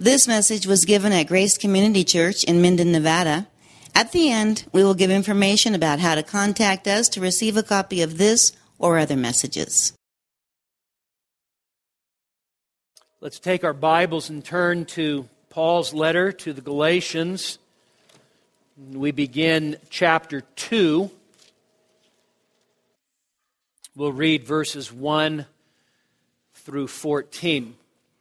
This message was given at Grace Community Church in Minden, Nevada. At the end, we will give information about how to contact us to receive a copy of this or other messages. Let's take our Bibles and turn to Paul's letter to the Galatians. We begin chapter 2. We'll read verses 1 through 14.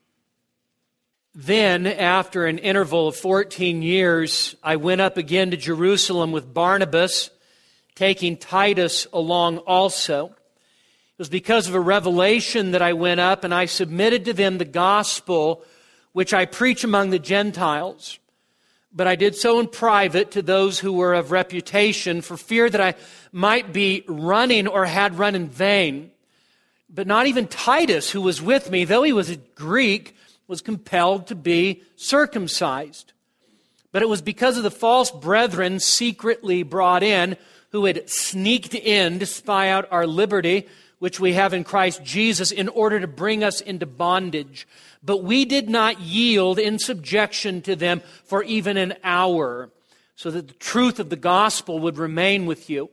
Then, after an interval of 14 years, I went up again to Jerusalem with Barnabas, taking Titus along also. It was because of a revelation that I went up, and I submitted to them the gospel which I preach among the Gentiles. But I did so in private to those who were of reputation, for fear that I might be running or had run in vain. But not even Titus, who was with me, though he was a Greek, was compelled to be circumcised. But it was because of the false brethren secretly brought in, who had sneaked in to spy out our liberty, which we have in Christ Jesus, in order to bring us into bondage. But we did not yield in subjection to them for even an hour, so that the truth of the gospel would remain with you.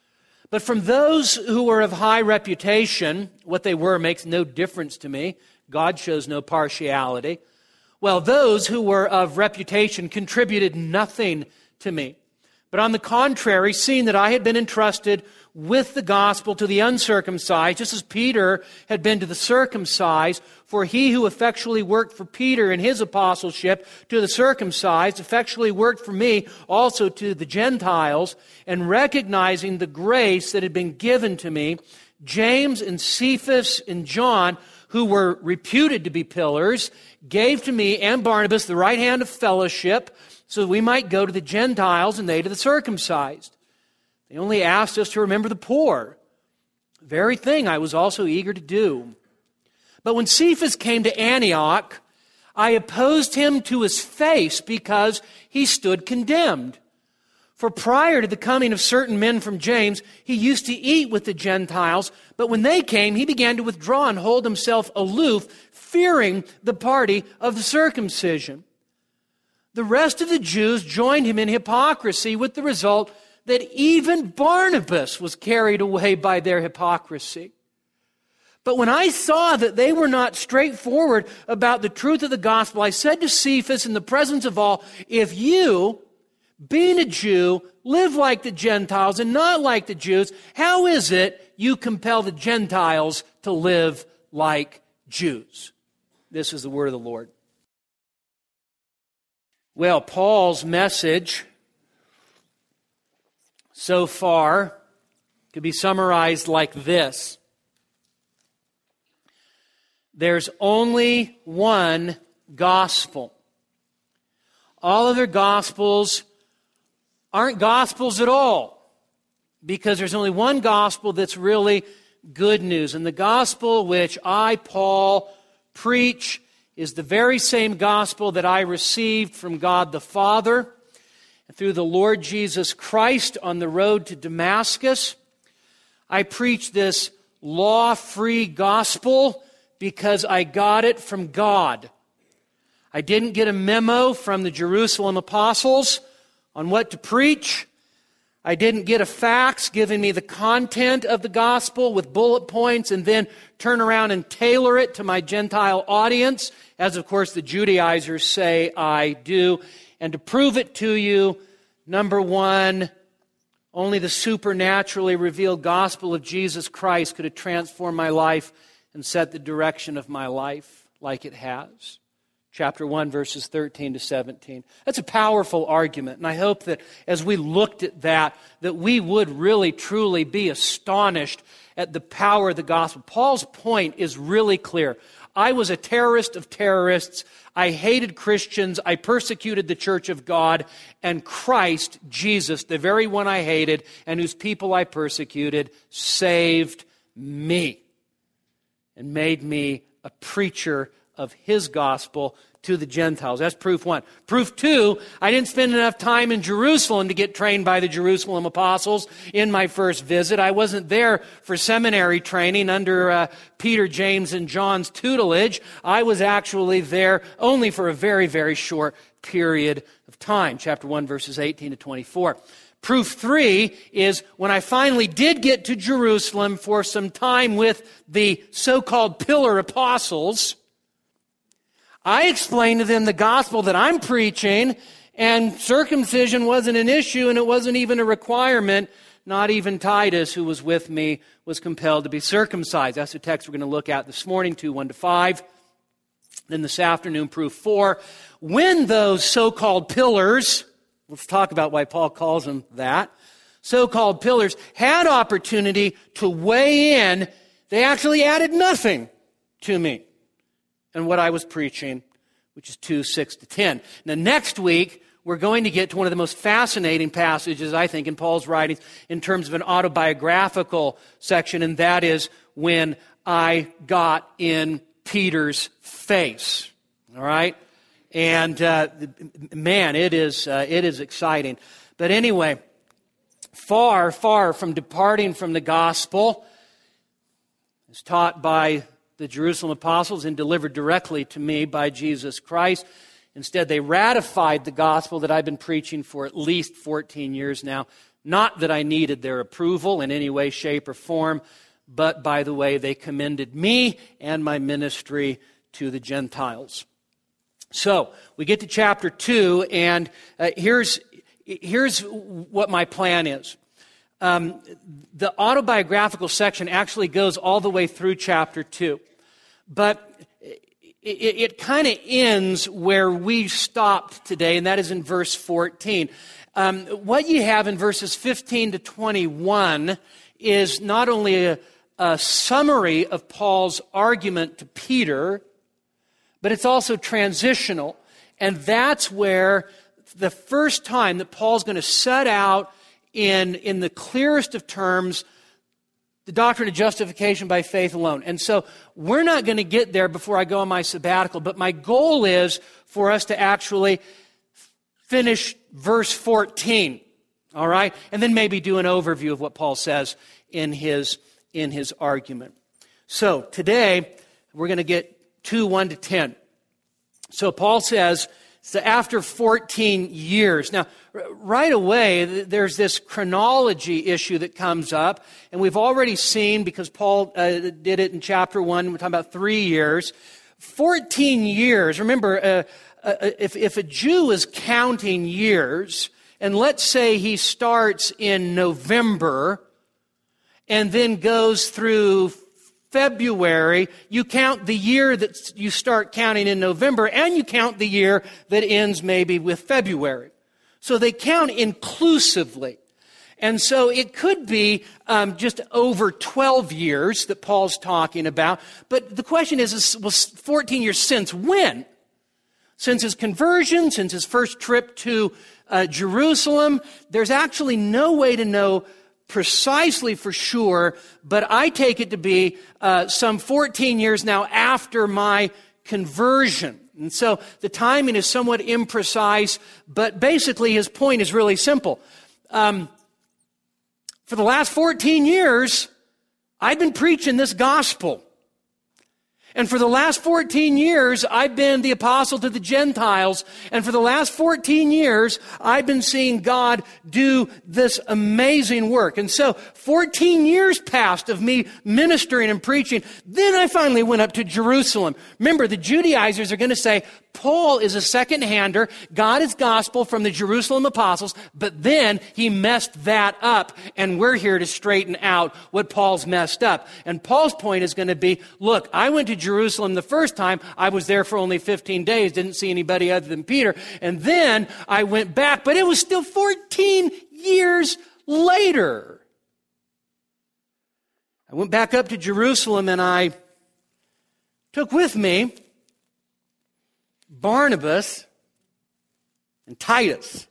But from those who were of high reputation, what they were makes no difference to me. God shows no partiality. Well, those who were of reputation contributed nothing to me. But on the contrary, seeing that I had been entrusted with the gospel to the uncircumcised, just as Peter had been to the circumcised, for he who effectually worked for Peter in his apostleship to the circumcised effectually worked for me also to the Gentiles, and recognizing the grace that had been given to me, James and Cephas and John, who were reputed to be pillars, gave to me and Barnabas the right hand of fellowship, so that we might go to the Gentiles and they to the circumcised. They only asked us to remember the poor, the very thing I was also eager to do. But when Cephas came to Antioch, I opposed him to his face because he stood condemned. For prior to the coming of certain men from James, he used to eat with the Gentiles, but when they came, he began to withdraw and hold himself aloof, fearing the party of the circumcision. The rest of the Jews joined him in hypocrisy, with the result that even Barnabas was carried away by their hypocrisy. But when I saw that they were not straightforward about the truth of the gospel, I said to Cephas in the presence of all, if you, being a Jew, live like the Gentiles and not like the Jews, how is it you compel the Gentiles to live like Jews? This is the word of the Lord. Well, Paul's message so far could be summarized like this. There's only one gospel. All other gospels aren't gospels at all, because there's only one gospel that's really good news. And the gospel which I, Paul, preach is the very same gospel that I received from God the Father and through the Lord Jesus Christ on the road to Damascus. I preach this law-free gospel because I got it from God. I didn't get a memo from the Jerusalem apostles on what to preach. I didn't get a fax giving me the content of the gospel with bullet points and then turn around and tailor it to my Gentile audience, as of course the Judaizers say I do. And to prove it to you, number one, only the supernaturally revealed gospel of Jesus Christ could have transformed my life and set the direction of my life like it has. Chapter 1, verses 13 to 17. That's a powerful argument, and I hope that as we looked at that we would really, truly be astonished at the power of the gospel. Paul's point is really clear. I was a terrorist of terrorists. I hated Christians. I persecuted the church of God. And Christ, Jesus, the very one I hated and whose people I persecuted, saved me and made me a preacher of his gospel to the Gentiles. That's proof one. Proof two, I didn't spend enough time in Jerusalem to get trained by the Jerusalem apostles in my first visit. I wasn't there for seminary training under Peter, James, and John's tutelage. I was actually there only for a very, very short period of time. Chapter 1, verses 18 to 24. Proof three is when I finally did get to Jerusalem for some time with the so-called pillar apostles, I explained to them the gospel that I'm preaching, and circumcision wasn't an issue, and it wasn't even a requirement. Not even Titus, who was with me, was compelled to be circumcised. That's the text we're going to look at this morning, 2:1-5. Then this afternoon, proof 4. When those so-called pillars, let's talk about why Paul calls them that, so-called pillars had opportunity to weigh in, they actually added nothing to me and what I was preaching, which is 2:6-10. Now, next week, we're going to get to one of the most fascinating passages, I think, in Paul's writings in terms of an autobiographical section, and that is when I got in Peter's face. All right? And, man, it is exciting. But anyway, far from departing from the gospel, as taught by the Jerusalem apostles and delivered directly to me by Jesus Christ. Instead, they ratified the gospel that I've been preaching for at least 14 years now. Not that I needed their approval in any way, shape, or form, but by the way, they commended me and my ministry to the Gentiles. So, we get to chapter 2, and here's what my plan is. The autobiographical section actually goes all the way through chapter 2. But it kind of ends where we stopped today, and that is in verse 14. What you have in verses 15 to 21 is not only a summary of Paul's argument to Peter, but it's also transitional. And that's where the first time that Paul's going to set out in the clearest of terms the doctrine of justification by faith alone. And so we're not going to get there before I go on my sabbatical, but my goal is for us to actually finish verse 14, all right? And then maybe do an overview of what Paul says in his argument. So today, we're going to get 2:1-10. So Paul says, so after 14 years. Now, right away, there's this chronology issue that comes up, and we've already seen, because Paul did it in chapter 1, we're talking about 3 years. 14 years, remember, if a Jew is counting years, and let's say he starts in November, and then goes through February, you count the year that you start counting in November, and you count the year that ends maybe with February. So they count inclusively. And so it could be just over 12 years that Paul's talking about. But the question is, was 14 years since when? Since his conversion, since his first trip to Jerusalem? There's actually no way to know precisely for sure, but I take it to be some 14 years now after my conversion. And so the timing is somewhat imprecise, but basically his point is really simple. For the last 14 years, I've been preaching this gospel. And for the last 14 years, I've been the apostle to the Gentiles. And for the last 14 years, I've been seeing God do this amazing work. And so 14 years passed of me ministering and preaching. Then I finally went up to Jerusalem. Remember, the Judaizers are going to say, Paul is a second-hander. God is gospel from the Jerusalem apostles. But then he messed that up. And we're here to straighten out what Paul's messed up. And Paul's point is going to be, look, I went to Jerusalem the first time. I was there for only 15 days. Didn't see anybody other than Peter. And then I went back. But it was still 14 years later. I went back up to Jerusalem and I took with me Barnabas and Titus.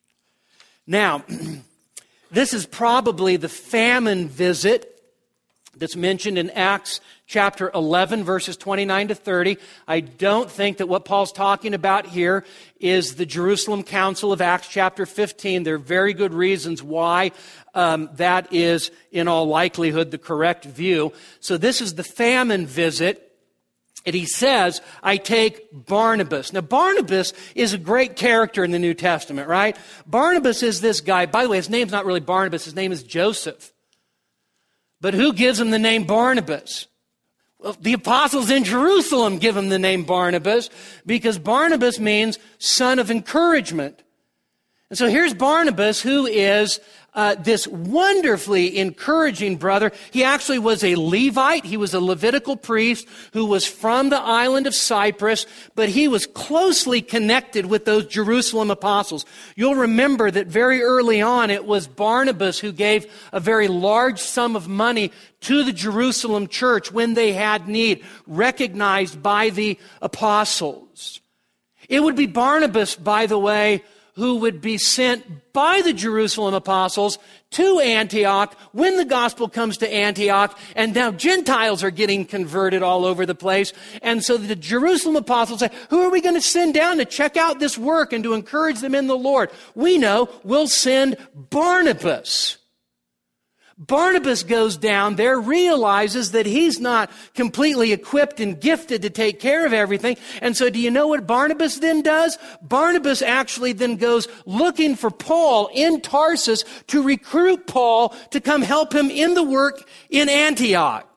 Now, this is probably the famine visit that's mentioned in Acts chapter 11, verses 29 to 30. I don't think that what Paul's talking about here is the Jerusalem Council of Acts chapter 15. There are very good reasons why that is, in all likelihood, the correct view. So this is the famine visit. And he says, I take Barnabas. Now, Barnabas is a great character in the New Testament, right? Barnabas is this guy. By the way, his name's not really Barnabas. His name is Joseph. But who gives him the name Barnabas? Well, the apostles in Jerusalem give him the name Barnabas because Barnabas means son of encouragement. And so here's Barnabas, who is this wonderfully encouraging brother. He actually was a Levite. He was a Levitical priest who was from the island of Cyprus, but he was closely connected with those Jerusalem apostles. You'll remember that very early on, it was Barnabas who gave a very large sum of money to the Jerusalem church when they had need, recognized by the apostles. It would be Barnabas, by the way, who would be sent by the Jerusalem apostles to Antioch when the gospel comes to Antioch, and now Gentiles are getting converted all over the place. And so the Jerusalem apostles say, who are we going to send down to check out this work and to encourage them in the Lord? We know we'll send Barnabas. Barnabas goes down there, realizes that he's not completely equipped and gifted to take care of everything. And so do you know what Barnabas then does? Barnabas actually then goes looking for Paul in Tarsus to recruit Paul to come help him in the work in Antioch.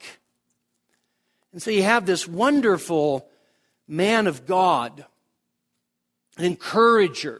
And so you have this wonderful man of God, an encourager.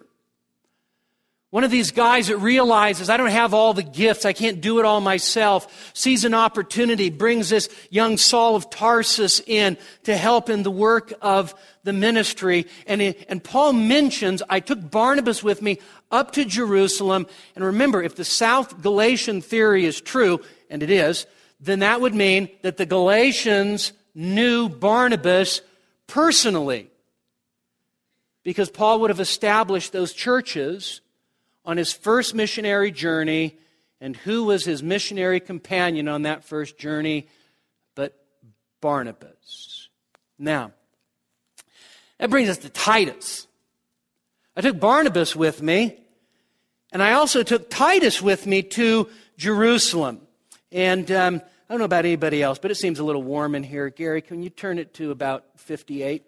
One of these guys that realizes, I don't have all the gifts, I can't do it all myself, sees an opportunity, brings this young Saul of Tarsus in to help in the work of the ministry. And Paul mentions, I took Barnabas with me up to Jerusalem. And remember, if the South Galatian theory is true, and it is, then that would mean that the Galatians knew Barnabas personally. Because Paul would have established those churches on his first missionary journey, and who was his missionary companion on that first journey but Barnabas. Now, that brings us to Titus. I took Barnabas with me, and I also took Titus with me to Jerusalem. And I don't know about anybody else, but it seems a little warm in here. Gary, can you turn it to about 58?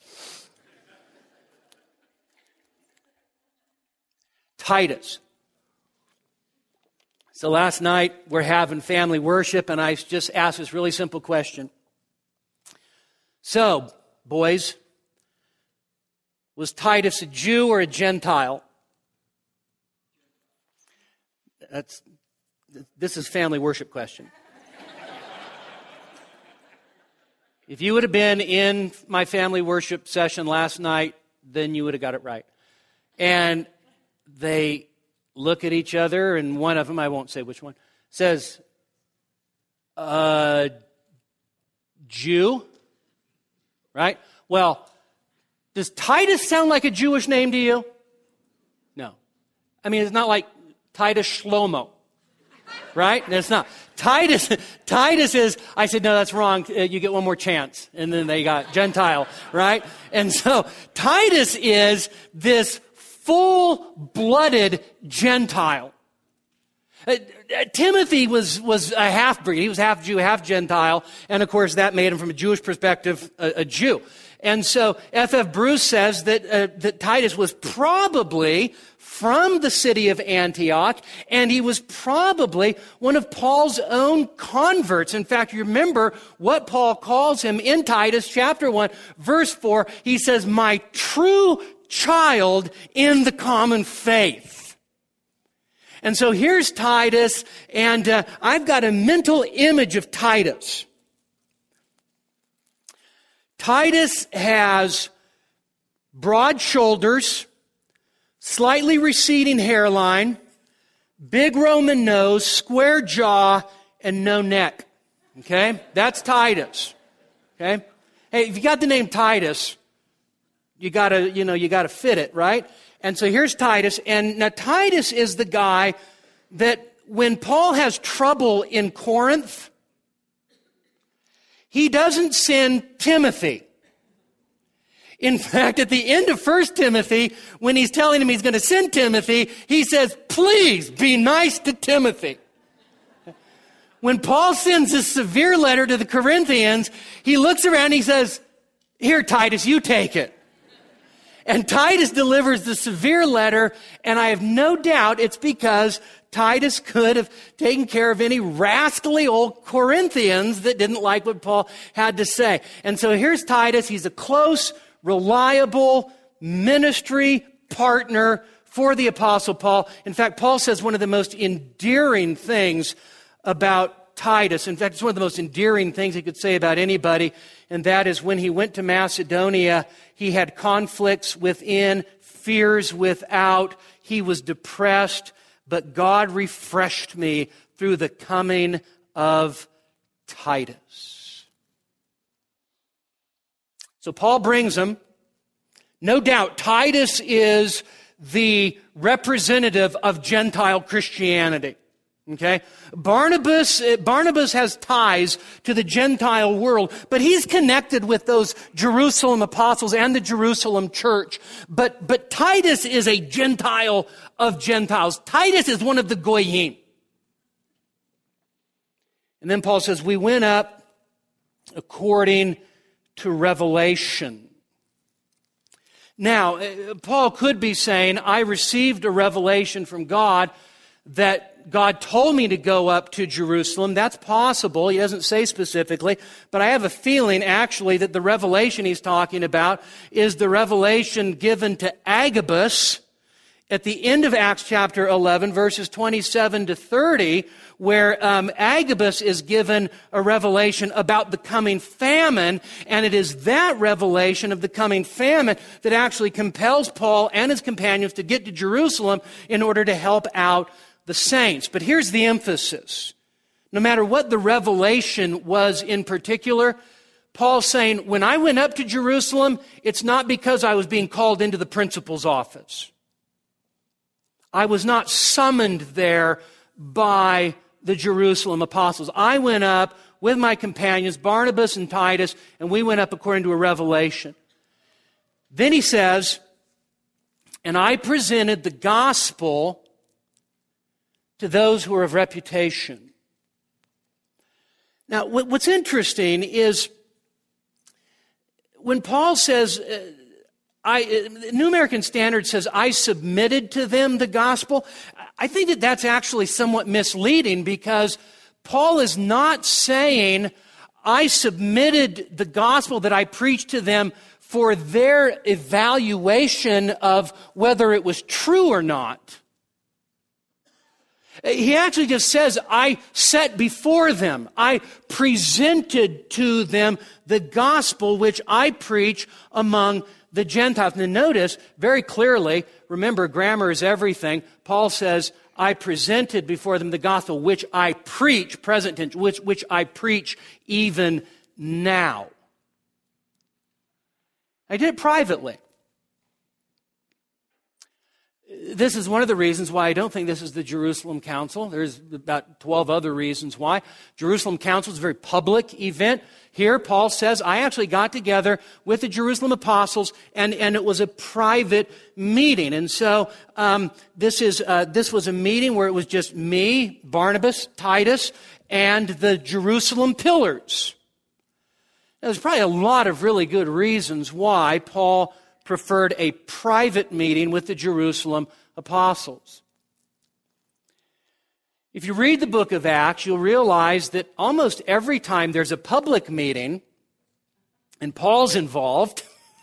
Titus. So last night we're having family worship, and I just asked this really simple question. So, boys, was Titus a Jew or a Gentile? This is family worship question. If you would have been in my family worship session last night, then you would have got it right. And they look at each other, and one of them, I won't say which one, says, Jew, right? Well, does Titus sound like a Jewish name to you? No. I mean, it's not like Titus Shlomo, right? It's not. Titus is, I said, no, that's wrong. You get one more chance. And then they got Gentile, right? And so Titus is this full-blooded Gentile. Timothy was a half-breed. He was half Jew, half Gentile. And, of course, that made him, from a Jewish perspective, a Jew. And so F.F. Bruce says that Titus was probably from the city of Antioch, and he was probably one of Paul's own converts. In fact, you remember what Paul calls him in Titus chapter 1, verse 4. He says, my true child in the common faith. And so here's Titus, and I've got a mental image of Titus. Titus has broad shoulders, slightly receding hairline, big Roman nose, square jaw, and no neck. Okay? That's Titus. Okay? Hey, if you got the name Titus, you gotta fit it, right? And so here's Titus. And now Titus is the guy that when Paul has trouble in Corinth, he doesn't send Timothy. In fact, at the end of 1 Timothy, when he's telling him he's going to send Timothy, he says, please be nice to Timothy. When Paul sends a severe letter to the Corinthians, he looks around and he says, here, Titus, you take it. And Titus delivers the severe letter, and I have no doubt it's because Titus could have taken care of any rascally old Corinthians that didn't like what Paul had to say. And so here's Titus. He's a close, reliable ministry partner for the Apostle Paul. In fact, Paul says one of the most endearing things about Titus, in fact, it's one of the most endearing things he could say about anybody, and that is when he went to Macedonia, he had conflicts within, fears without, he was depressed, but God refreshed me through the coming of Titus. So Paul brings him. No doubt, Titus is the representative of Gentile Christianity. Okay? Barnabas has ties to the Gentile world, but he's connected with those Jerusalem apostles and the Jerusalem church. But Titus is a Gentile of Gentiles. Titus is one of the Goyim. And then Paul says, we went up according to revelation. Now, Paul could be saying, I received a revelation from God that God told me to go up to Jerusalem. That's possible. He doesn't say specifically, but I have a feeling actually that the revelation he's talking about is the revelation given to Agabus at the end of Acts chapter 11, verses 27 to 30, where Agabus is given a revelation about the coming famine, and it is that revelation of the coming famine that actually compels Paul and his companions to get to Jerusalem in order to help out the saints. But here's the emphasis. No matter what the revelation was in particular, Paul's saying, when I went up to Jerusalem, it's not because I was being called into the principal's office. I was not summoned there by the Jerusalem apostles. I went up with my companions, Barnabas and Titus, and we went up according to a revelation. Then he says, and I presented the gospel to those who are of reputation. Now, what's interesting is when Paul says, the New American Standard says, I submitted to them the gospel, I think that that's actually somewhat misleading because Paul is not saying, I submitted the gospel that I preached to them for their evaluation of whether it was true or not. He actually just says, I set before them, I presented to them the gospel which I preach among the Gentiles. Now notice very clearly, remember grammar is everything, Paul says, I presented before them the gospel which I preach, present tense, which I preach even now. I did it privately. This is one of the reasons why I don't think this is the Jerusalem Council. There's about 12 other reasons why. Jerusalem Council is a very public event. Here, Paul says, I actually got together with the Jerusalem apostles, and it was a private meeting. And so this was a meeting where it was just me, Barnabas, Titus, and the Jerusalem pillars. Now, there's probably a lot of really good reasons why Paul preferred a private meeting with the Jerusalem apostles. If you read the book of Acts, you'll realize that almost every time there's a public meeting and Paul's involved,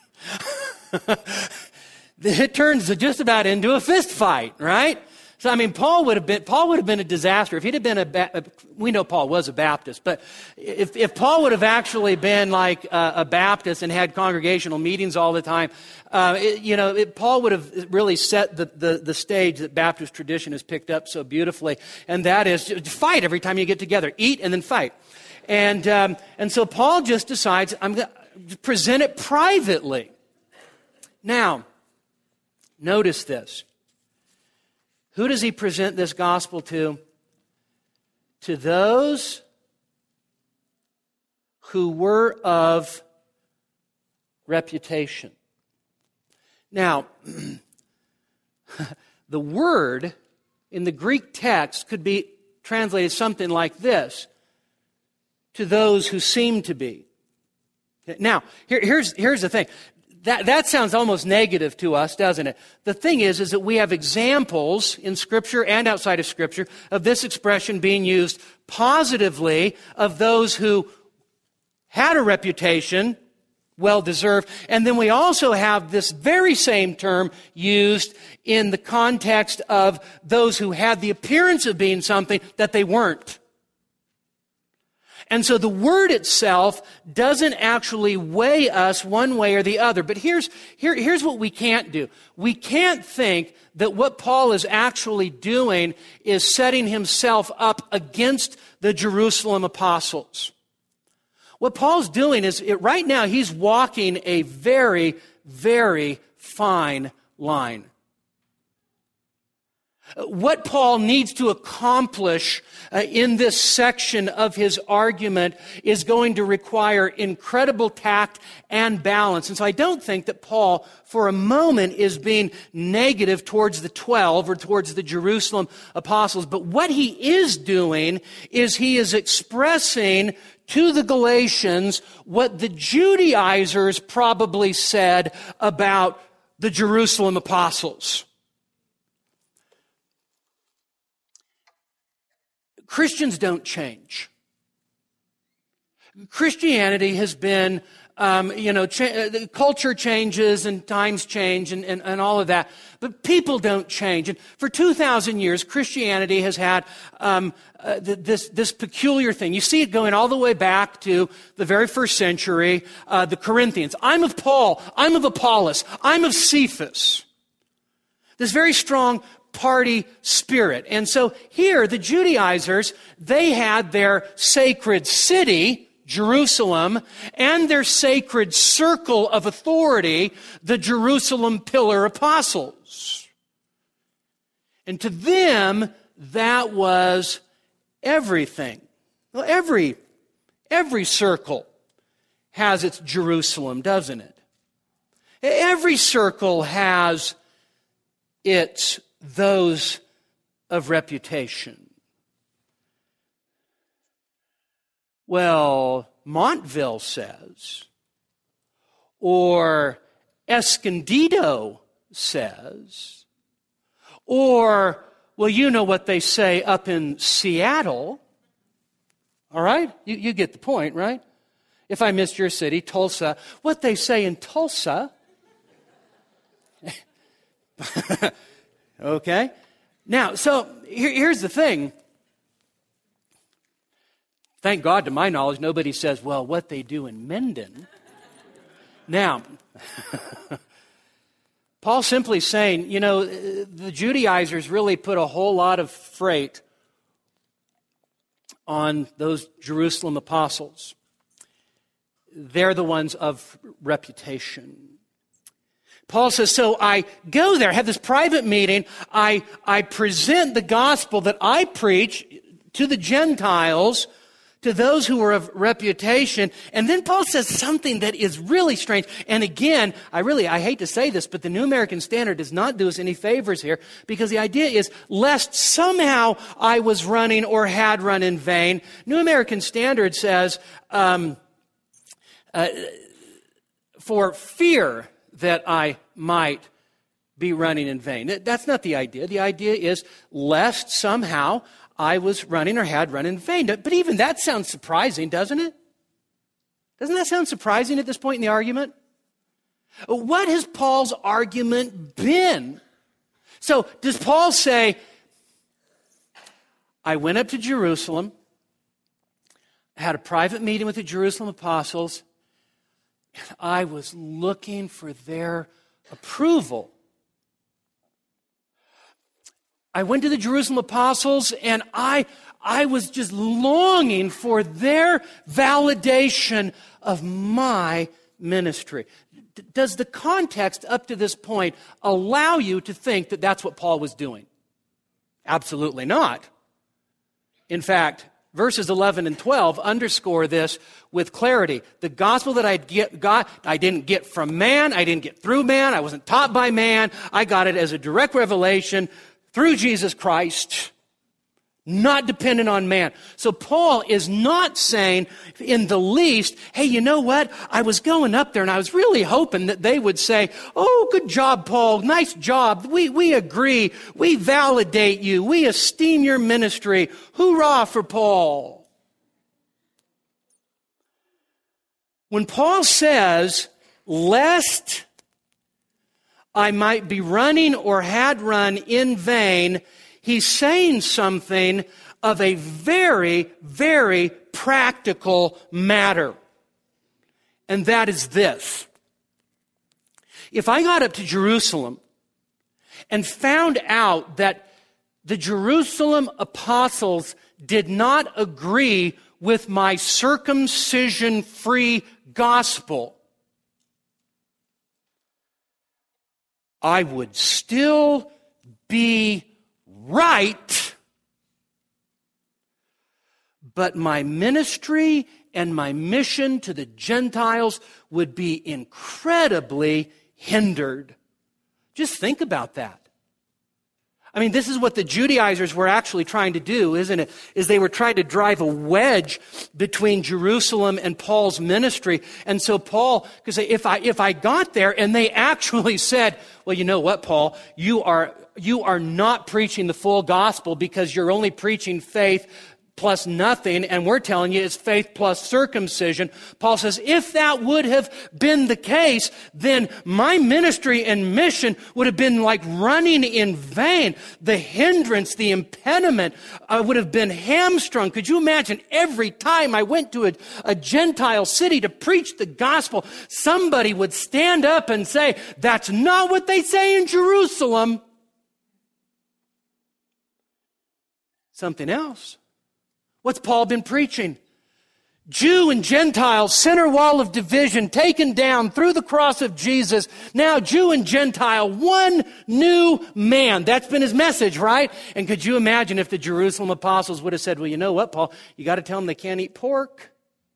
it turns just about into a fist fight, right? So, I mean, Paul would have been a disaster. If he'd have been we know Paul was a Baptist, but if Paul would have actually been like a Baptist and had congregational meetings all the time, Paul would have really set the stage that Baptist tradition has picked up so beautifully, and that is fight every time you get together, eat and then fight, and so Paul just decides I'm going to present it privately. Now, notice this. Who does he present this gospel to? To those who were of reputation. Now, the word in the Greek text could be translated something like this: to those who seem to be. Now, here's the thing. That sounds almost negative to us, doesn't it? The thing is that we have examples in Scripture and outside of Scripture of this expression being used positively of those who had a reputation, well-deserved. And then we also have this very same term used in the context of those who had the appearance of being something that they weren't. And so the word itself doesn't actually weigh us one way or the other. But here's what we can't do. We can't think that what Paul is actually doing is setting himself up against the Jerusalem apostles. What Paul's doing is, right now, he's walking a very, very fine line. What Paul needs to accomplish in this section of his argument is going to require incredible tact and balance. And so I don't think that Paul, for a moment, is being negative towards the 12 or towards the Jerusalem apostles. But what he is doing is he is expressing to the Galatians what the Judaizers probably said about the Jerusalem apostles. Christians don't change. Christianity has been, culture changes and times change and all of that, but people don't change. And for 2,000 years, Christianity has had this peculiar thing. You see it going all the way back to the very first century, the Corinthians. I'm of Paul. I'm of Apollos. I'm of Cephas. This very strong party spirit. And so here, the Judaizers, they had their sacred city, Jerusalem, and their sacred circle of authority, the Jerusalem Pillar Apostles. And to them, that was everything. Well, every circle has its Jerusalem, doesn't it? Every circle has its those of reputation. Well, Montville says, or Escondido says, or, well, you know what they say up in Seattle. All right? You get the point, right? If I missed your city, Tulsa, what they say in Tulsa. Okay? Now, so here's the thing. Thank God, to my knowledge, nobody says, well, what they do in Minden. Now, Paul's simply saying, the Judaizers really put a whole lot of freight on those Jerusalem apostles. They're the ones of reputation. Paul says, so I go there, have this private meeting, I present the gospel that I preach to the Gentiles, to those who are of reputation. And then Paul says something that is really strange. And again, I hate to say this, but the New American Standard does not do us any favors here, because the idea is, lest somehow I was running or had run in vain. New American Standard says, for fear that I might be running in vain. That's not the idea. The idea is lest somehow I was running or had run in vain. But even that sounds surprising, doesn't it? Doesn't that sound surprising at this point in the argument? What has Paul's argument been? So does Paul say, I went up to Jerusalem, had a private meeting with the Jerusalem apostles, and I was looking for their approval. I went to the Jerusalem apostles and I was just longing for their validation of my ministry. Does the context up to this point allow you to think that that's what Paul was doing? Absolutely not. In fact, verses 11 and 12 underscore this with clarity. The gospel that I didn't get from man, I didn't get through man, I wasn't taught by man, I got it as a direct revelation through Jesus Christ, not dependent on man. So Paul is not saying in the least, hey, you know what? I was going up there and I was really hoping that they would say, oh, good job, Paul. Nice job. We agree. We validate you. We esteem your ministry. Hoorah for Paul. When Paul says, lest I might be running or had run in vain, he's saying something of a very, very practical matter. And that is this. If I got up to Jerusalem and found out that the Jerusalem apostles did not agree with my circumcision-free gospel, I would still be right, but my ministry and my mission to the Gentiles would be incredibly hindered. Just think about that. I mean, this is what the Judaizers were actually trying to do, isn't it? Is they were trying to drive a wedge between Jerusalem and Paul's ministry. And so Paul, because if I got there and they actually said, well, you know what, Paul, you are not preaching the full gospel because you're only preaching faith plus nothing, and we're telling you it's faith plus circumcision. Paul says, if that would have been the case, then my ministry and mission would have been like running in vain. The hindrance, the impediment would have been hamstrung. Could you imagine every time I went to a Gentile city to preach the gospel, somebody would stand up and say, that's not what they say in Jerusalem. Something else. What's Paul been preaching? Jew and Gentile, center wall of division taken down through the cross of Jesus. Now Jew and Gentile, one new man. That's been his message, right? And could you imagine if the Jerusalem apostles would have said, well, you know what, Paul? You got to tell them they can't eat pork.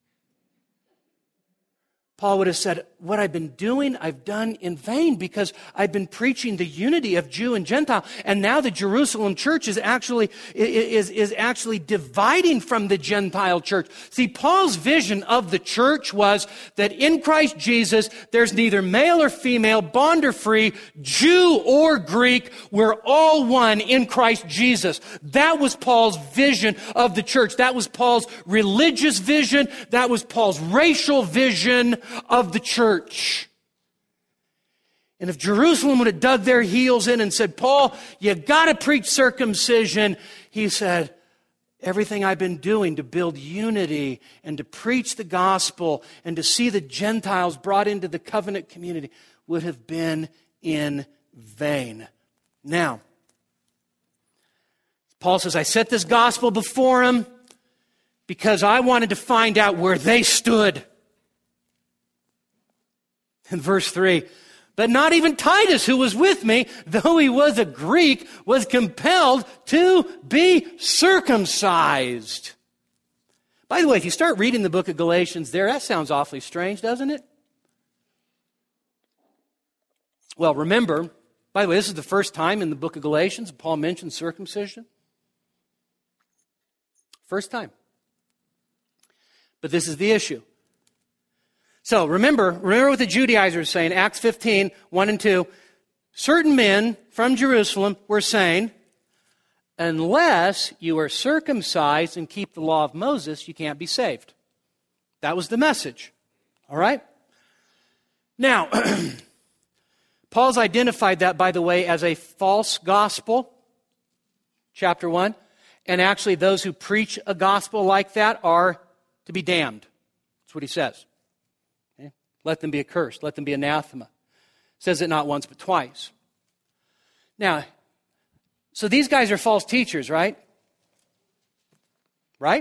Paul would have said, what I've been doing, I've done in vain because I've been preaching the unity of Jew and Gentile. And now the Jerusalem church is actually dividing from the Gentile church. See, Paul's vision of the church was that in Christ Jesus, there's neither male or female, bond or free, Jew or Greek. We're all one in Christ Jesus. That was Paul's vision of the church. That was Paul's religious vision. That was Paul's racial vision of the church. And if Jerusalem would have dug their heels in and said, Paul, you got to preach circumcision, he said, everything I've been doing to build unity and to preach the gospel and to see the Gentiles brought into the covenant community would have been in vain. Now, Paul says, I set this gospel before them because I wanted to find out where they stood. In verse 3, but not even Titus, who was with me, though he was a Greek, was compelled to be circumcised. By the way, if you start reading the book of Galatians there, that sounds awfully strange, doesn't it? Well, remember, by the way, this is the first time in the book of Galatians Paul mentions circumcision. First time. But this is the issue. So remember what the Judaizers are saying, Acts 15, 1 and 2. Certain men from Jerusalem were saying, unless you are circumcised and keep the law of Moses, you can't be saved. That was the message. All right? Now, Paul's identified that, by the way, as a false gospel, chapter 1. And actually, those who preach a gospel like that are to be damned. That's what he says. Let them be accursed. Let them be anathema. Says it not once but twice. Now, so these guys are false teachers, right? Right?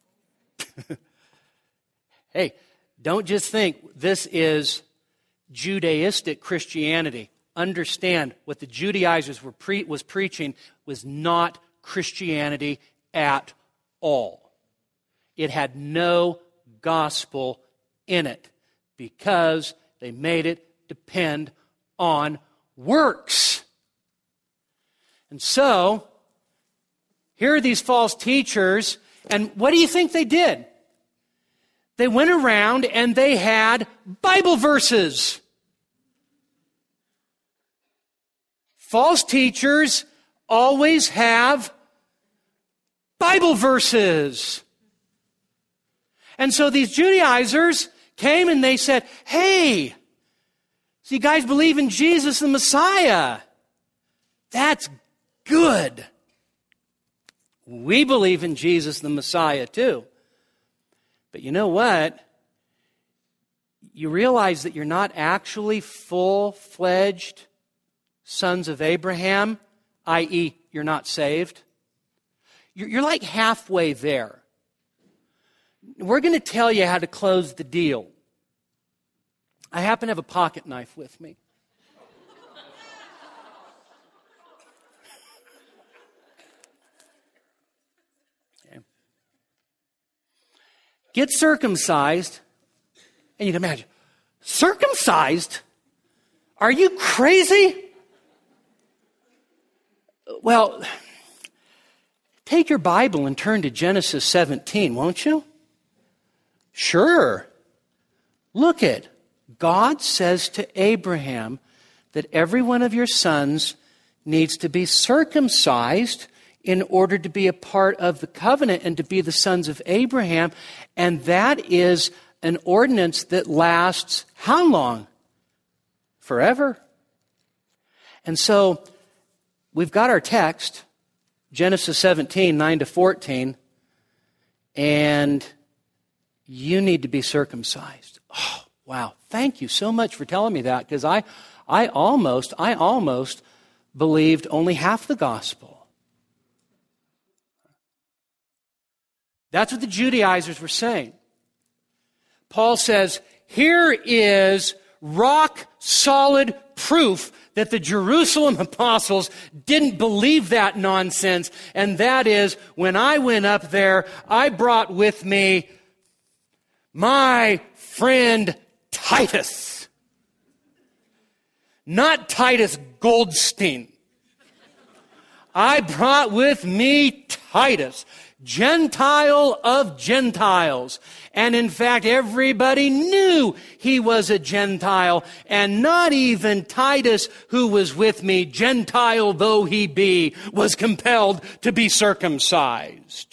Hey, don't just think this is Judaistic Christianity. Understand what the Judaizers was preaching was not Christianity at all. It had no gospel in it because they made it depend on works. And so, here are these false teachers, and what do you think they did? They went around and they had Bible verses. False teachers always have Bible verses. And so these Judaizers came and they said, hey, so you guys believe in Jesus the Messiah. That's good. We believe in Jesus the Messiah too. But you know what? You realize that you're not actually full-fledged sons of Abraham, i.e., you're not saved. You're like halfway there. We're going to tell you how to close the deal. I happen to have a pocket knife with me. Okay. Get circumcised, and you can imagine, circumcised? Are you crazy? Well, take your Bible and turn to Genesis 17, won't you? Sure. Look it. God says to Abraham that every one of your sons needs to be circumcised in order to be a part of the covenant and to be the sons of Abraham. And that is an ordinance that lasts how long? Forever. And so we've got our text, Genesis 17, 9 to 14, and you need to be circumcised. Oh, wow. Thank you so much for telling me that, because I almost believed only half the gospel. That's what the Judaizers were saying. Paul says, here is rock solid proof that the Jerusalem apostles didn't believe that nonsense. And that is, when I went up there, I brought with me my friend Titus. Not Titus Goldstein. I brought with me Titus, Gentile of Gentiles. And in fact, everybody knew he was a Gentile, and not even Titus, who was with me, Gentile though he be, was compelled to be circumcised.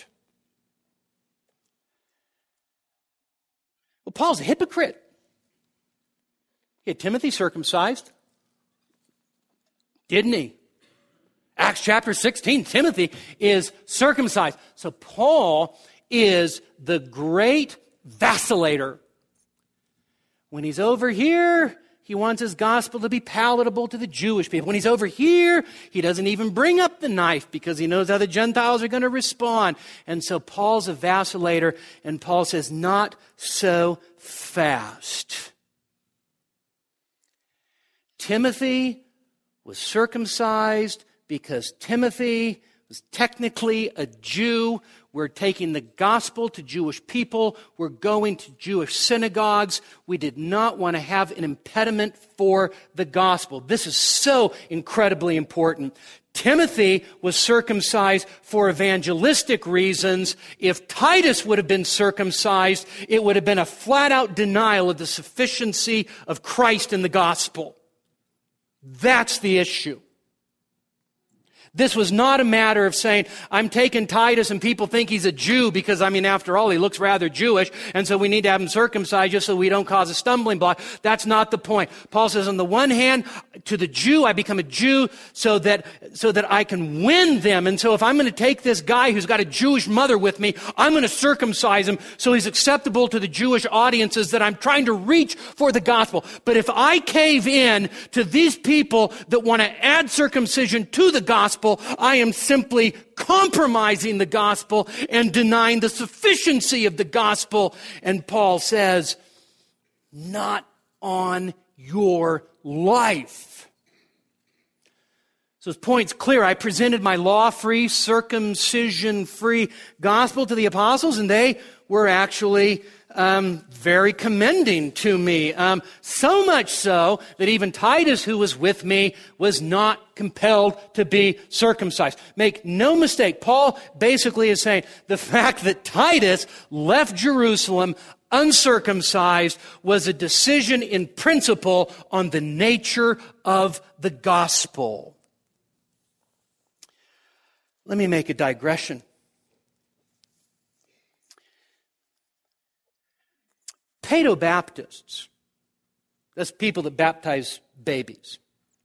Well, Paul's a hypocrite. He had Timothy circumcised, didn't he? Acts chapter 16, Timothy is circumcised. So Paul is the great vacillator. When he's over here, he wants his gospel to be palatable to the Jewish people. When he's over here, he doesn't even bring up the knife because he knows how the Gentiles are going to respond. And so Paul's a vacillator, and Paul says, not so fast. Timothy was circumcised because Timothy was technically a Jew. We're taking the gospel to Jewish people. We're going to Jewish synagogues. We did not want to have an impediment for the gospel. This is so incredibly important. Timothy was circumcised for evangelistic reasons. If Titus would have been circumcised, it would have been a flat-out denial of the sufficiency of Christ in the gospel. That's the issue. This was not a matter of saying, I'm taking Titus and people think he's a Jew because, after all, he looks rather Jewish, and so we need to have him circumcised just so we don't cause a stumbling block. That's not the point. Paul says, on the one hand, to the Jew, I become a Jew so that I can win them. And so if I'm going to take this guy who's got a Jewish mother with me, I'm going to circumcise him so he's acceptable to the Jewish audiences that I'm trying to reach for the gospel. But if I cave in to these people that want to add circumcision to the gospel, I am simply compromising the gospel and denying the sufficiency of the gospel. And Paul says, not on your life. So his point's clear. I presented my law-free, circumcision-free gospel to the apostles, and they were actually very commending to me. So much so that even Titus, who was with me, was not compelled to be circumcised. Make no mistake, Paul basically is saying the fact that Titus left Jerusalem uncircumcised was a decision in principle on the nature of the gospel. Let me make a digression. Paedobaptists, that's people that baptize babies,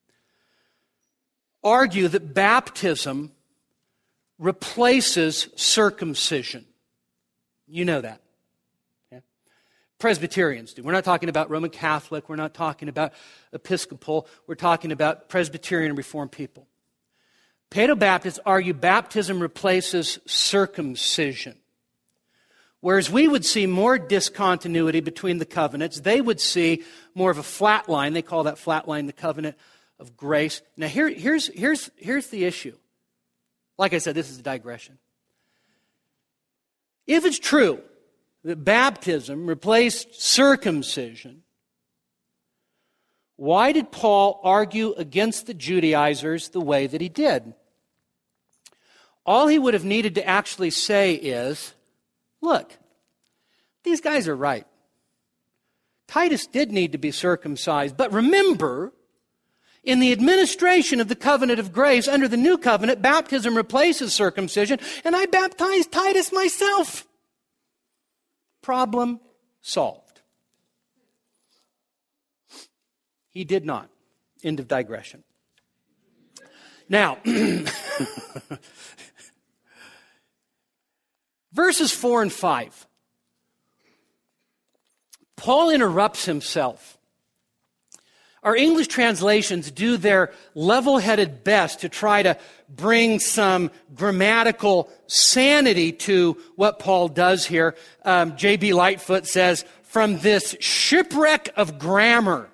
argue that baptism replaces circumcision. You know that. Okay? Presbyterians do. We're not talking about Roman Catholic. We're not talking about Episcopal. We're talking about Presbyterian and Reformed people. Paedobaptists argue baptism replaces circumcision. Whereas we would see more discontinuity between the covenants, they would see more of a flat line. They call that flat line the covenant of grace. Now here's the issue. Like I said, this is a digression. If it's true that baptism replaced circumcision, why did Paul argue against the Judaizers the way that he did? All he would have needed to actually say is, look, these guys are right. Titus did need to be circumcised, but remember, in the administration of the covenant of grace under the new covenant, baptism replaces circumcision, and I baptized Titus myself. Problem solved. He did not. End of digression. Now, verses 4 and 5. Paul interrupts himself. Our English translations do their level-headed best to try to bring some grammatical sanity to what Paul does here. J.B. Lightfoot says, from this shipwreck of grammar.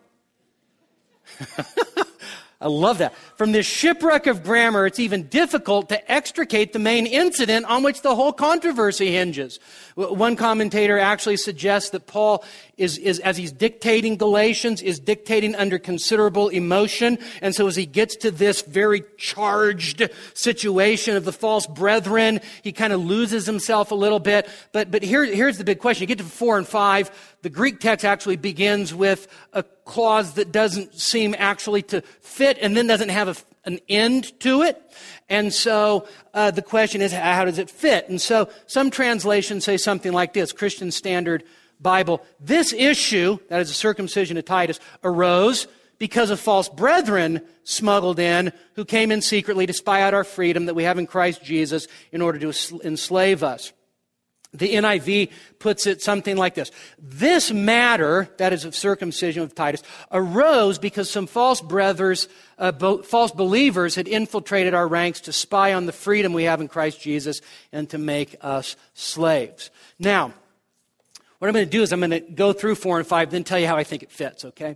I love that. From this shipwreck of grammar, it's even difficult to extricate the main incident on which the whole controversy hinges. One commentator actually suggests that Paul is as he's dictating Galatians, is dictating under considerable emotion. And so as he gets to this very charged situation of the false brethren, he kind of loses himself a little bit. But here's the big question. You get to 4 and 5, the Greek text actually begins with a clause that doesn't seem actually to fit and then doesn't have an end to it. And so the question is, how does it fit? And so some translations say something like this, Christian Standard Bible. This issue, that is the circumcision of Titus, arose because of false brethren smuggled in who came in secretly to spy out our freedom that we have in Christ Jesus in order to enslave us. The NIV puts it something like this. This matter, that is of circumcision of Titus, arose because some false believers had infiltrated our ranks to spy on the freedom we have in Christ Jesus and to make us slaves. Now, what I'm going to do is I'm going to go through 4 and 5, then tell you how I think it fits, okay?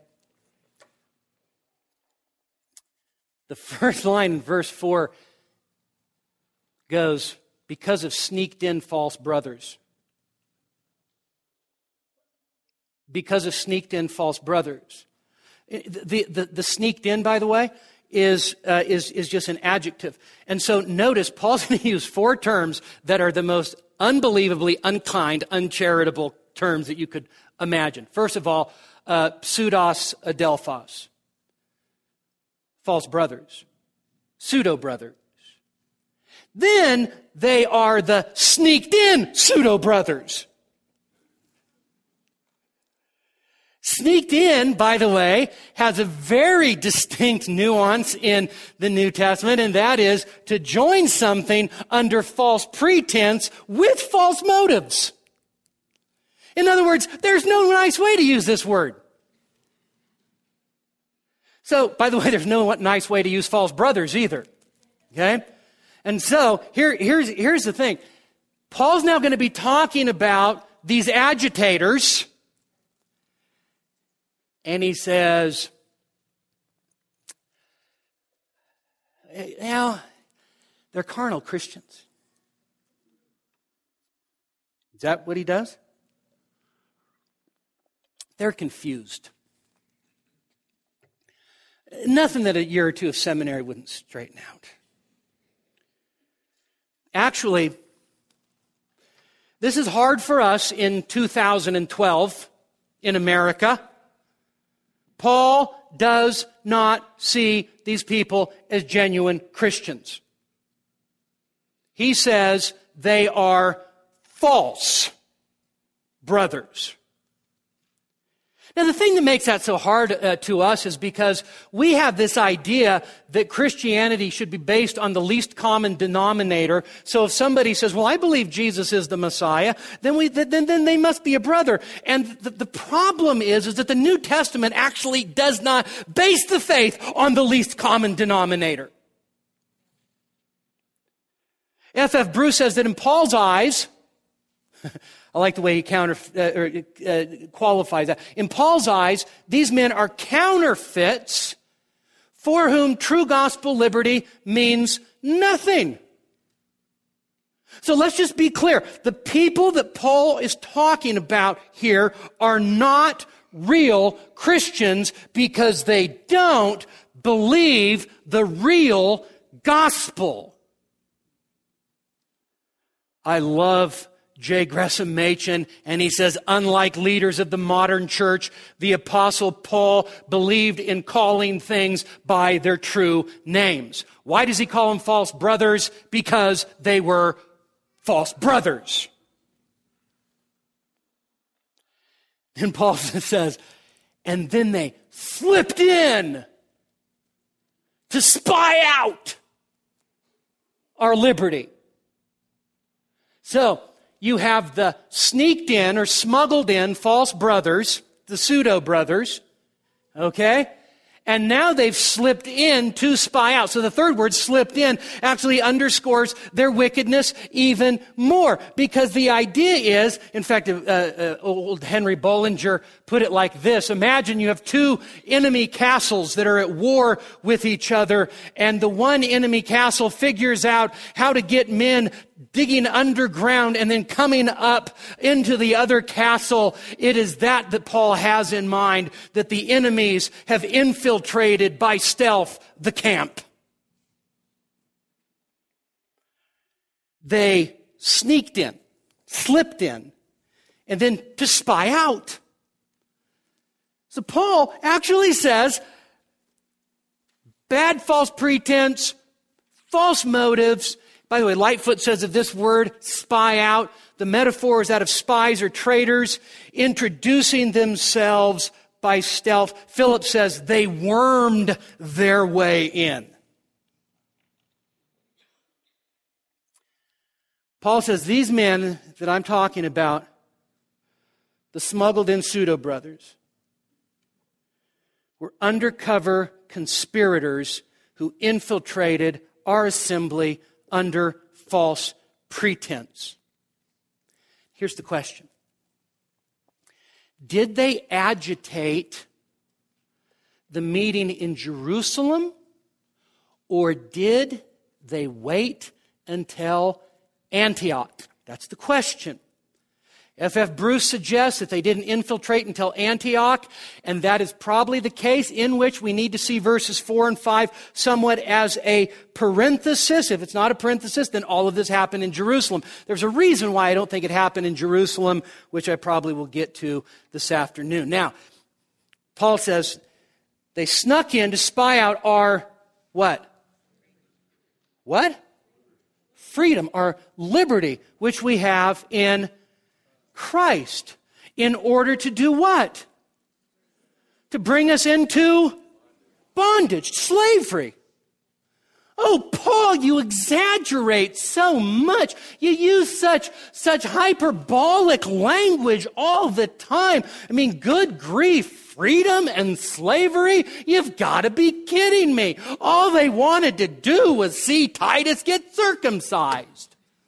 The first line in verse 4 goes, because of sneaked in false brothers. Because of sneaked in false brothers. The sneaked in, by the way, is just an adjective. And so notice, Paul's going to use 4 terms that are the most unbelievably unkind, uncharitable terms that you could imagine. First of all, pseudos adelphos. False brothers. Pseudo-brothers. Then they are the sneaked-in pseudo-brothers. Sneaked in, by the way, has a very distinct nuance in the New Testament, and that is to join something under false pretense with false motives. In other words, there's no nice way to use this word. So, by the way, there's no nice way to use false brothers either. Okay? And so, here's the thing. Paul's now going to be talking about these agitators. And he says, now, they're carnal Christians. Is that what he does? They're confused. Nothing that a year or two of seminary wouldn't straighten out. Actually, this is hard for us in 2012 in America. Paul does not see these people as genuine Christians. He says they are false brothers. Now, the thing that makes that so hard to us is because we have this idea that Christianity should be based on the least common denominator. So if somebody says, well, I believe Jesus is the Messiah, then they must be a brother. And the problem is that the New Testament actually does not base the faith on the least common denominator. F.F. Bruce says that in Paul's eyes, I like the way he qualifies that. In Paul's eyes, these men are counterfeits for whom true gospel liberty means nothing. So let's just be clear. The people that Paul is talking about here are not real Christians because they don't believe the real gospel. I love J. Gresham Machen, and he says, unlike leaders of the modern church, the Apostle Paul believed in calling things by their true names. Why does he call them false brothers? Because they were false brothers. And Paul says, and then they slipped in to spy out our liberty. So, you have the sneaked in or smuggled in false brothers, the pseudo brothers, okay? And now they've slipped in to spy out. So the third word, slipped in, actually underscores their wickedness even more. Because the idea is, in fact, old Henry Bollinger put it like this. Imagine you have two enemy castles that are at war with each other, and the one enemy castle figures out how to get men digging underground and then coming up into the other castle. It is that Paul has in mind, that the enemies have infiltrated by stealth the camp. They sneaked in, slipped in, and then to spy out. So Paul actually says, bad false pretense, false motives. By the way, Lightfoot says that this word, spy out, the metaphor is that of spies or traitors introducing themselves by stealth. Philip says they wormed their way in. Paul says these men that I'm talking about, the smuggled in pseudo brothers, were undercover conspirators who infiltrated our assembly under false pretense. Here's the question. Did they agitate the meeting in Jerusalem, or did they wait until Antioch? That's the question. F.F. Bruce suggests that they didn't infiltrate until Antioch, and that is probably the case, in which we need to see verses 4 and 5 somewhat as a parenthesis. If it's not a parenthesis, then all of this happened in Jerusalem. There's a reason why I don't think it happened in Jerusalem, which I probably will get to this afternoon. Now, Paul says they snuck in to spy out our what? What? Freedom, our liberty, which we have in Christ. In order to do what? To bring us into bondage, slavery. Oh, Paul, you exaggerate so much. You use such hyperbolic language all the time. I mean, good grief, freedom and slavery? You've got to be kidding me. All they wanted to do was see Titus get circumcised.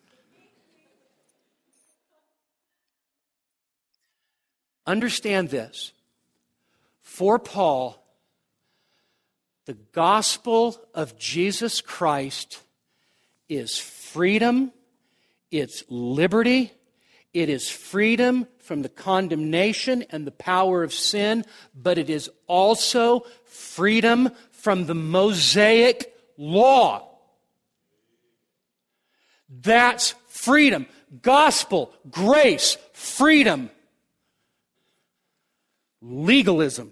Understand this. For Paul, the gospel of Jesus Christ is freedom, it's liberty, It is freedom from the condemnation and the power of sin, but it is also freedom from the Mosaic law. That's freedom. Gospel, grace, freedom. Legalism,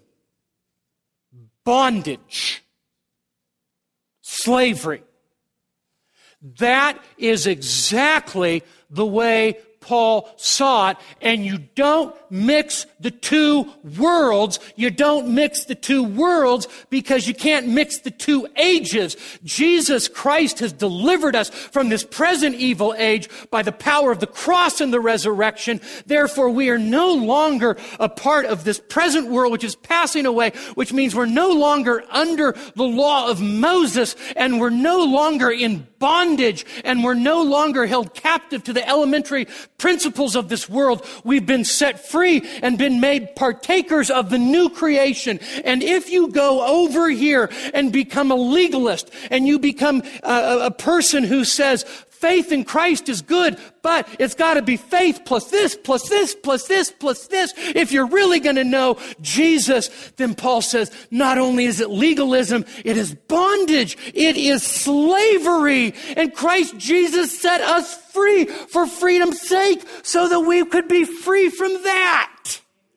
bondage, slavery. That is exactly the way Paul saw it, and you don't mix the two worlds. You don't mix the two worlds because you can't mix the two ages. Jesus Christ has delivered us from this present evil age by the power of the cross and the resurrection. Therefore, we are no longer a part of this present world which is passing away, which means we're no longer under the law of Moses, and we're no longer in bondage, and we're no longer held captive to the elementary principles of this world. We've been set free and been made partakers of the new creation. And if you go over here and become a legalist, and you become a person who says, faith in Christ is good, but it's got to be faith plus this, plus this, plus this, plus this. If you're really going to know Jesus, then Paul says, not only is it legalism, it is bondage. It is slavery. And Christ Jesus set us free for freedom's sake so that we could be free from that.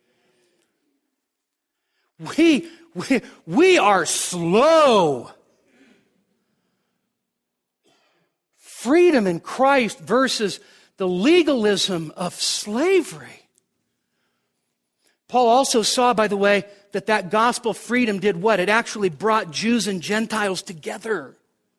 We are slow. Freedom in Christ versus the legalism of slavery. Paul also saw, by the way, that gospel freedom did what? It actually brought Jews and Gentiles together.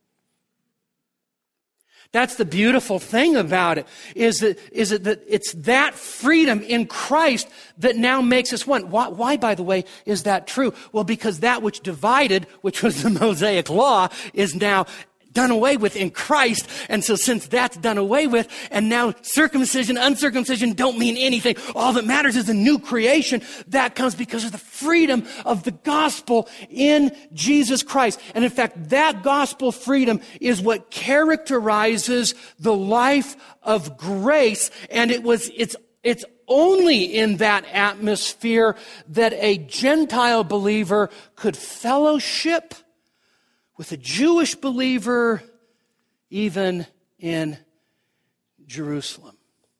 That's the beautiful thing about it, is that it's that freedom in Christ that now makes us one. Why, by the way, is that true? Well, because that which divided, which was the Mosaic law, is now done away with in Christ. And so since that's done away with, and now circumcision, uncircumcision don't mean anything. All that matters is a new creation. That comes because of the freedom of the gospel in Jesus Christ. And in fact, that gospel freedom is what characterizes the life of grace. And it's only in that atmosphere that a Gentile believer could fellowship with a Jewish believer, even in Jerusalem.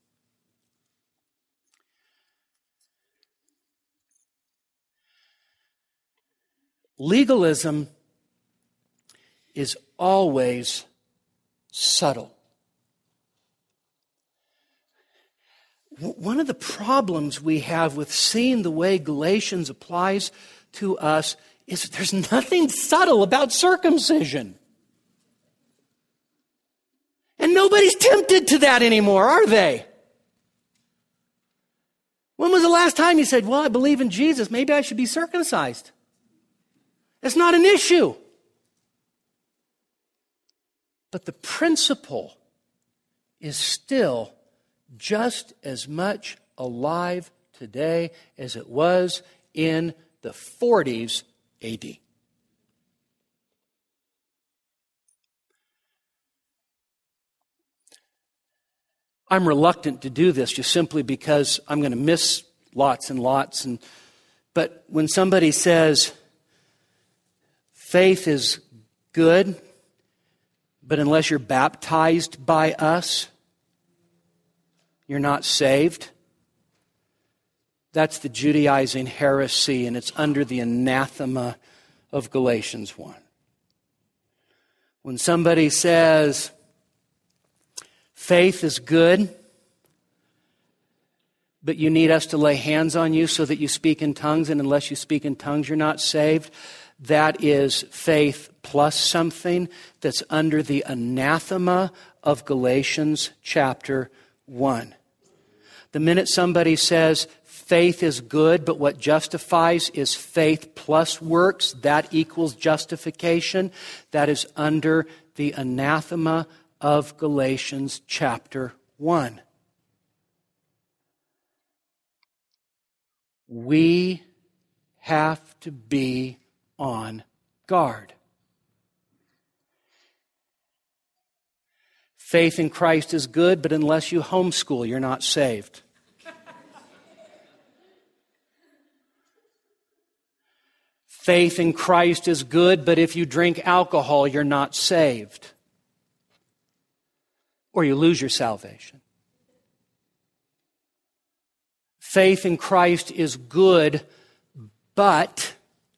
Legalism is always subtle. One of the problems we have with seeing the way Galatians applies to us is there's nothing subtle about circumcision. And nobody's tempted to that anymore, are they? When was the last time you said, well, I believe in Jesus, maybe I should be circumcised? It's not an issue. But the principle is still just as much alive today as it was in the 40s AD. I'm reluctant to do this just simply because I'm going to miss lots and lots. But when somebody says faith is good, but unless you're baptized by us, you're not saved. That's the Judaizing heresy, and it's under the anathema of Galatians 1. When somebody says faith is good, but you need us to lay hands on you so that you speak in tongues, and unless you speak in tongues, you're not saved, that is faith plus something that's under the anathema of Galatians chapter 1. The minute somebody says faith is good, but what justifies is faith plus works, that equals justification, that is under the anathema of Galatians chapter 1. We have to be on guard. Faith in Christ is good, but unless you homeschool, you're not saved. Faith in Christ is good, but if you drink alcohol, you're not saved. Or you lose your salvation. Faith in Christ is good, but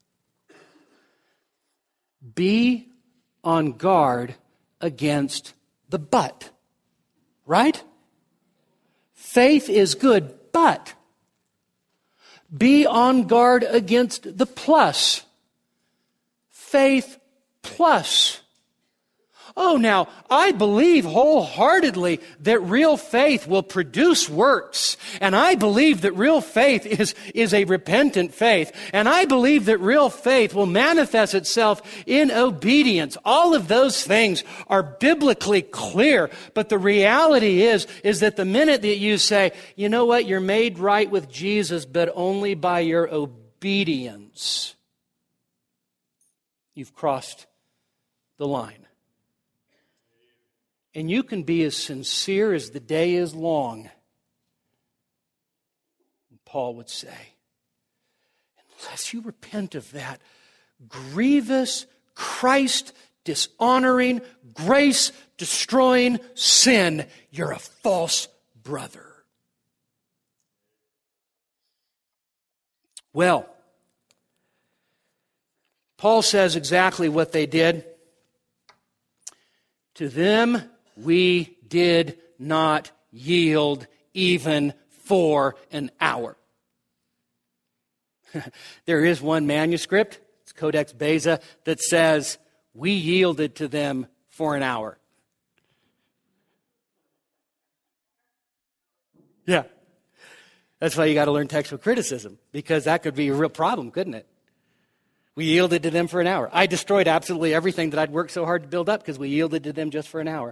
be on guard against the but. Right? Faith is good, but be on guard against the plus. Faith plus. Oh, now, I believe wholeheartedly that real faith will produce works. And I believe that real faith is a repentant faith. And I believe that real faith will manifest itself in obedience. All of those things are biblically clear. But the reality is that the minute that you say, you know what, you're made right with Jesus, but only by your obedience, you've crossed the line. And you can be as sincere as the day is long. And Paul would say, unless you repent of that grievous, Christ-dishonoring, grace-destroying sin, you're a false brother. Well, Paul says exactly what they did. To them, we did not yield even for an hour. There is one manuscript, it's Codex Beza, that says, we yielded to them for an hour. Yeah. That's why you got to learn textual criticism, because that could be a real problem, couldn't it? We yielded to them for an hour. I destroyed absolutely everything that I'd worked so hard to build up because we yielded to them just for an hour.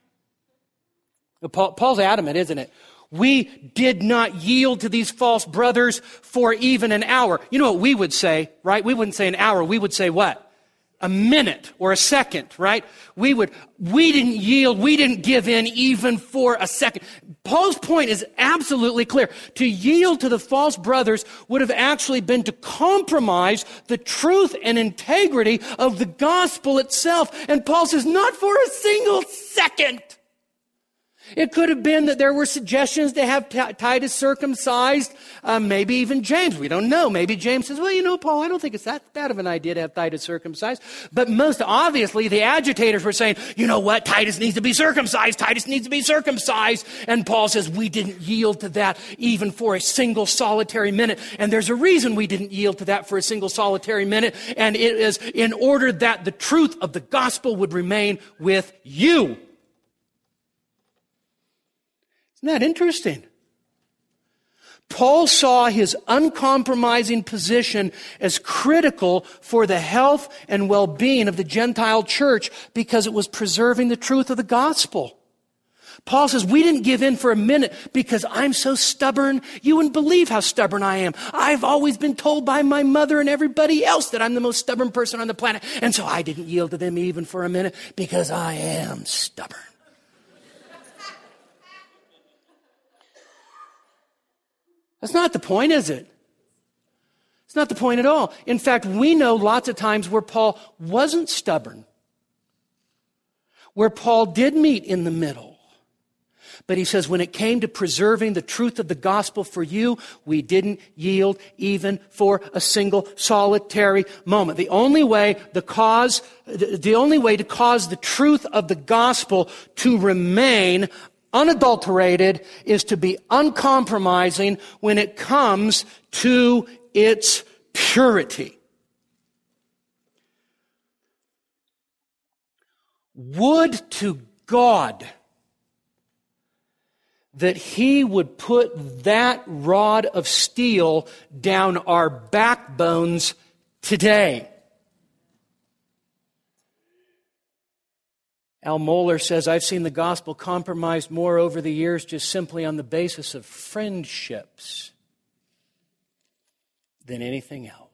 Paul's adamant, isn't it? We did not yield to these false brothers for even an hour. You know what we would say, right? We wouldn't say an hour. We would say what? A minute or a second, right? We didn't yield. We didn't give in even for a second. Paul's point is absolutely clear. To yield to the false brothers would have actually been to compromise the truth and integrity of the gospel itself. And Paul says, not for a single second. It could have been that there were suggestions to have Titus circumcised, maybe even James. We don't know. Maybe James says, well, you know, Paul, I don't think it's that bad of an idea to have Titus circumcised. But most obviously, the agitators were saying, you know what, Titus needs to be circumcised. Titus needs to be circumcised. And Paul says, we didn't yield to that even for a single solitary minute. And there's a reason we didn't yield to that for a single solitary minute. And it is in order that the truth of the gospel would remain with you. Isn't that interesting? Paul saw his uncompromising position as critical for the health and well-being of the Gentile church because it was preserving the truth of the gospel. Paul says, we didn't give in for a minute because I'm so stubborn. You wouldn't believe how stubborn I am. I've always been told by my mother and everybody else that I'm the most stubborn person on the planet. And so I didn't yield to them even for a minute because I am stubborn. That's not the point, is it? It's not the point at all. In fact, we know lots of times where Paul wasn't stubborn, where Paul did meet in the middle. But he says, when it came to preserving the truth of the gospel for you, we didn't yield even for a single solitary moment. The only way to cause the truth of the gospel to remain unadulterated is to be uncompromising when it comes to its purity. Would to God that He would put that rod of steel down our backbones today. Al Mohler says, I've seen the gospel compromised more over the years just simply on the basis of friendships than anything else.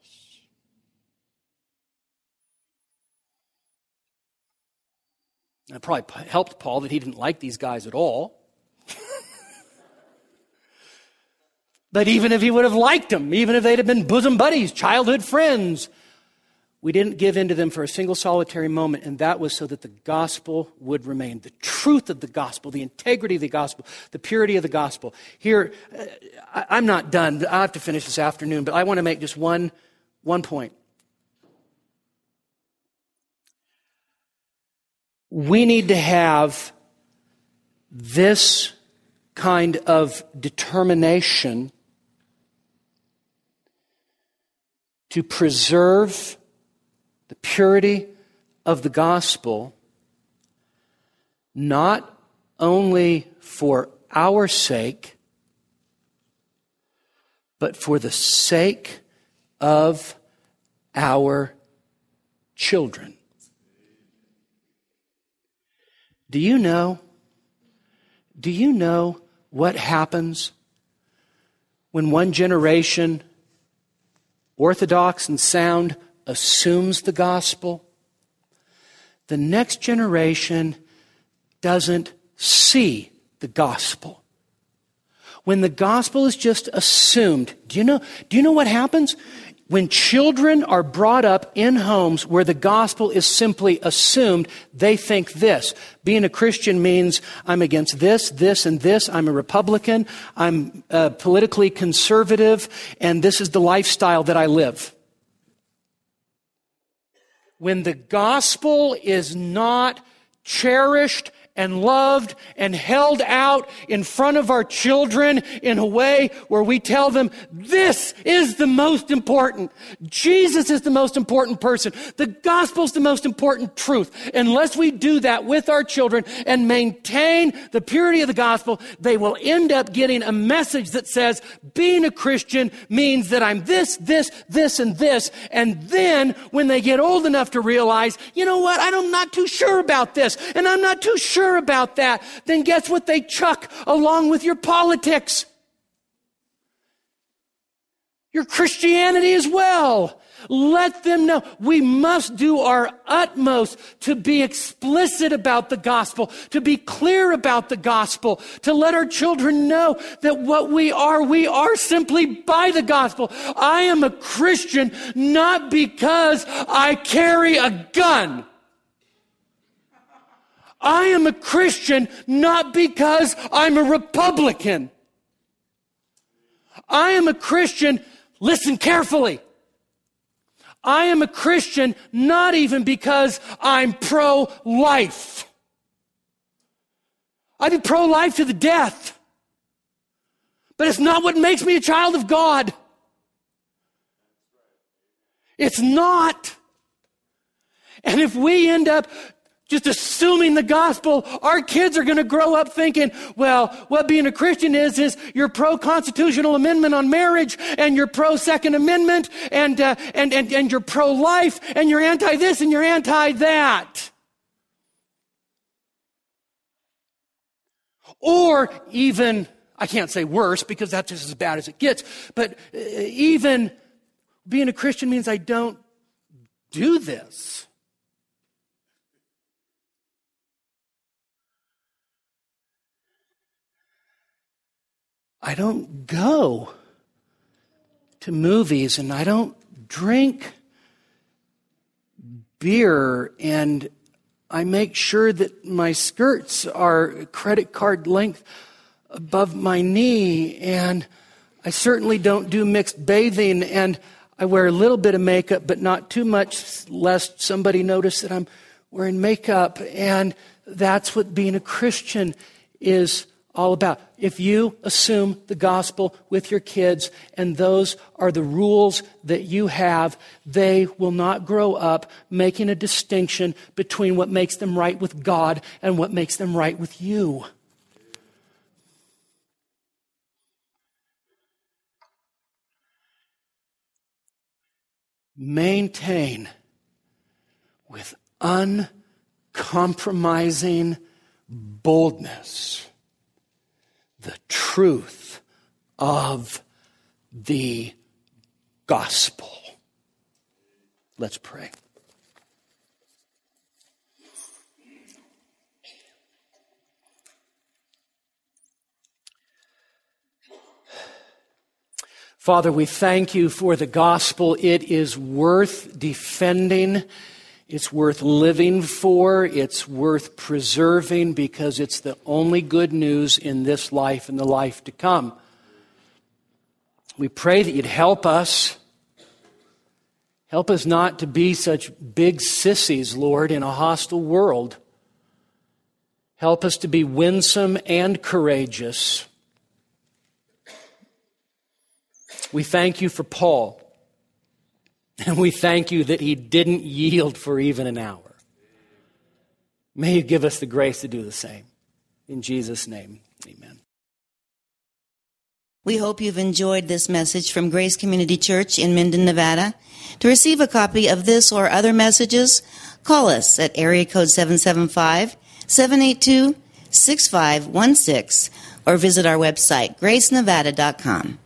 And it probably helped Paul that he didn't like these guys at all. But even if he would have liked them, even if they'd have been bosom buddies, childhood friends, we didn't give in to them for a single solitary moment, and that was so that the gospel would remain. The truth of the gospel, the integrity of the gospel, the purity of the gospel. Here, I'm not done. I have to finish this afternoon, but I want to make just one point. We need to have this kind of determination to preserve the purity of the gospel, not only for our sake, but for the sake of our children. Do you know what happens when one generation, orthodox and sound, assumes the gospel? The next generation doesn't see the gospel. When the gospel is just assumed, do you know what happens? When children are brought up in homes where the gospel is simply assumed, they think this. Being a Christian means I'm against this, this, and this. I'm a Republican. I'm politically conservative, and this is the lifestyle that I live. When the gospel is not cherished and loved and held out in front of our children in a way where we tell them, this is the most important. Jesus is the most important person. The gospel is the most important truth. Unless we do that with our children and maintain the purity of the gospel, they will end up getting a message that says, being a Christian means that I'm this, this, this, and this. And then when they get old enough to realize, you know what, I'm not too sure about this, and I'm not too sure about that, then guess what they chuck along with your politics? Your Christianity as well. Let them know. We must do our utmost to be explicit about the gospel, to be clear about the gospel, to let our children know that what we are simply by the gospel. I am a Christian not because I carry a gun. I am a Christian not because I'm a Republican. I am a Christian, listen carefully. I am a Christian not even because I'm pro-life. I'd be pro-life to the death. But it's not what makes me a child of God. It's not. And if we end up just assuming the gospel, our kids are going to grow up thinking, well, what being a Christian is you're pro-constitutional amendment on marriage, and you're pro-Second Amendment, and you're pro-life, and you're anti-this, and you're anti-that. Or even, I can't say worse because that's just as bad as it gets, but even being a Christian means I don't do this. I don't go to movies, and I don't drink beer, and I make sure that my skirts are credit card length above my knee, and I certainly don't do mixed bathing, and I wear a little bit of makeup, but not too much, lest somebody notice that I'm wearing makeup. And that's what being a Christian is all about. If you assume the gospel with your kids, and those are the rules that you have, they will not grow up making a distinction between what makes them right with God and what makes them right with you. Maintain with uncompromising boldness the truth of the gospel. Let's pray. Father, we thank you for the gospel. It is worth defending. It's worth living for. It's worth preserving because it's the only good news in this life and the life to come. We pray that you'd help us. Help us not to be such big sissies, Lord, in a hostile world. Help us to be winsome and courageous. We thank you for Paul, and we thank you that he didn't yield for even an hour. May you give us the grace to do the same. In Jesus' name, amen. We hope you've enjoyed this message from Grace Community Church in Minden, Nevada. To receive a copy of this or other messages, call us at area code 775-782-6516 or visit our website, gracenevada.com.